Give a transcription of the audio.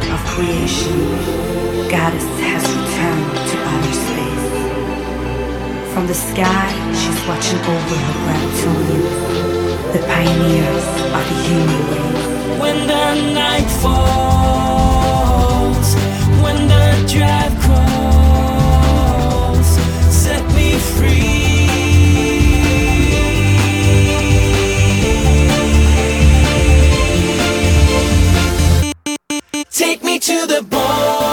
of creation, Goddess has returned to outer space. From the sky, she's watching over her Gratitonians, the pioneers of the human race. When the night falls, when the drive crawls, set me free. Take me to the bone.